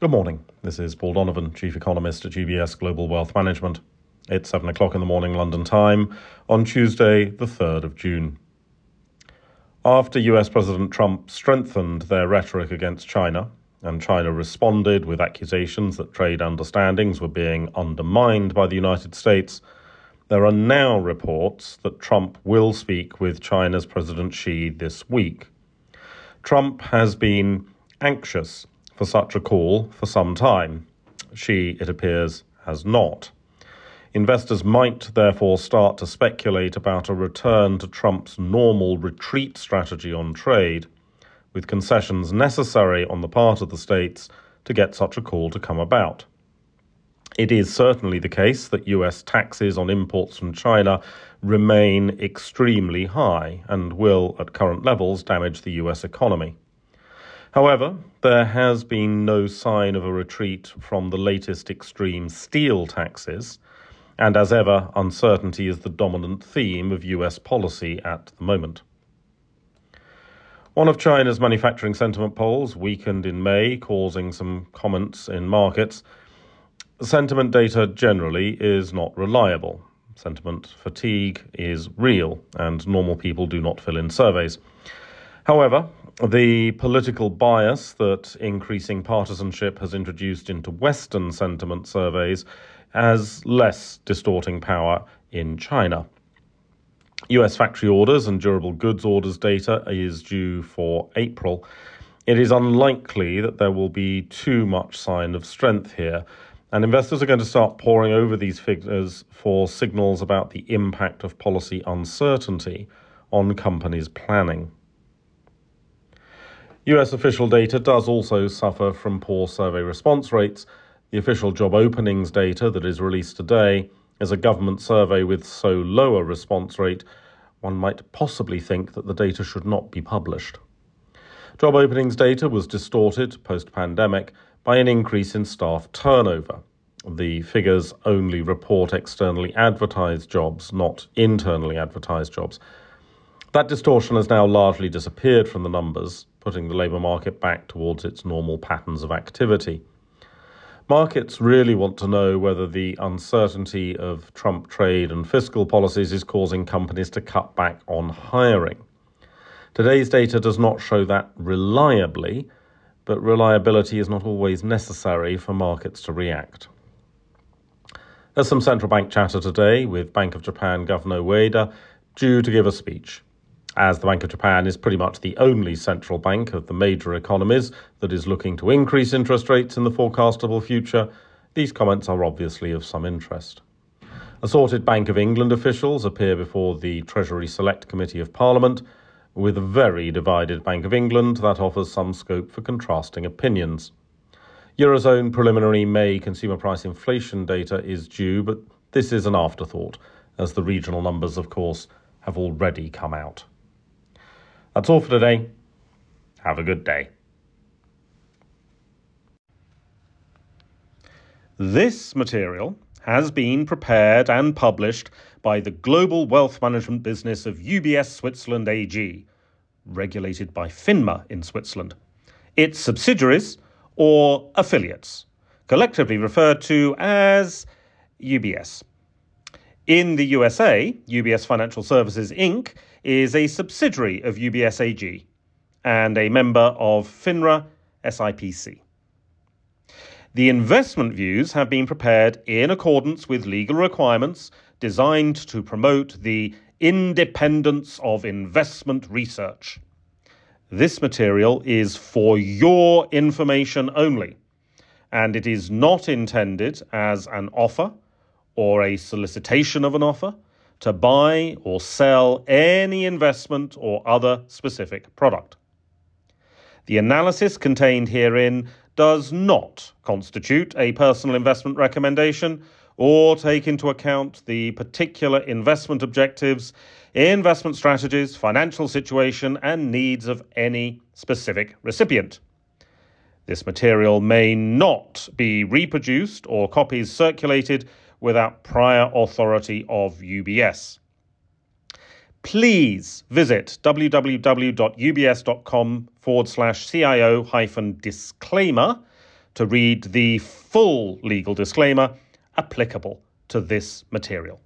Good morning. This is Paul Donovan, Chief Economist at UBS Global Wealth Management. It's 7 o'clock in the morning London time on Tuesday, the 3rd of June. After US President Trump strengthened their rhetoric against China, and China responded with accusations that trade understandings were being undermined by the United States, there are now reports that Trump will speak with China's President Xi this week. Trump has been anxious for such a call for some time. Xi, it appears, has not. Investors might therefore start to speculate about a return to Trump's normal retreat strategy on trade, with concessions necessary on the part of the states to get such a call to come about. It is certainly the case that US taxes on imports from China remain extremely high and will, at current levels, damage the US economy. However, there has been no sign of a retreat from the latest extreme steel taxes, and as ever, uncertainty is the dominant theme of US policy at the moment. One of China's manufacturing sentiment polls weakened in May, causing some comments in markets. Sentiment data generally is not reliable. Sentiment fatigue is real, and normal people do not fill in surveys. However, the political bias that increasing partisanship has introduced into Western sentiment surveys has less distorting power in China. US factory orders and durable goods orders data is due for April. It is unlikely that there will be too much sign of strength here, and investors are going to start poring over these figures for signals about the impact of policy uncertainty on companies' planning. US official data does also suffer from poor survey response rates. The official job openings data that is released today is a government survey with so low a response rate, one might possibly think that the data should not be published. Job openings data was distorted post-pandemic by an increase in staff turnover. The figures only report externally advertised jobs, not internally advertised jobs. That distortion has now largely disappeared from the numbers, putting the labour market back towards its normal patterns of activity. Markets really want to know whether the uncertainty of Trump trade and fiscal policies is causing companies to cut back on hiring. Today's data does not show that reliably, but reliability is not always necessary for markets to react. There's some central bank chatter today, with Bank of Japan Governor Ueda due to give a speech. As the Bank of Japan is pretty much the only central bank of the major economies that is looking to increase interest rates in the forecastable future, these comments are obviously of some interest. Assorted Bank of England officials appear before the Treasury Select Committee of Parliament. With a very divided Bank of England, that offers some scope for contrasting opinions. Eurozone preliminary May consumer price inflation data is due, but this is an afterthought, as the regional numbers, of course, have already come out. That's all for today. Have a good day. This material has been prepared and published by the global wealth management business of UBS Switzerland AG, regulated by FINMA in Switzerland. Its subsidiaries or affiliates, collectively referred to as UBS. In the USA, UBS Financial Services Inc. is a subsidiary of UBS AG and a member of FINRA SIPC. The investment views have been prepared in accordance with legal requirements designed to promote the independence of investment research. This material is for your information only, and it is not intended as an offer or a solicitation of an offer to buy or sell any investment or other specific product. The analysis contained herein does not constitute a personal investment recommendation or take into account the particular investment objectives, investment strategies, financial situation, and needs of any specific recipient. This material may not be reproduced or copies circulated without prior authority of UBS. Please visit www.ubs.com/CIO-disclaimer to read the full legal disclaimer applicable to this material.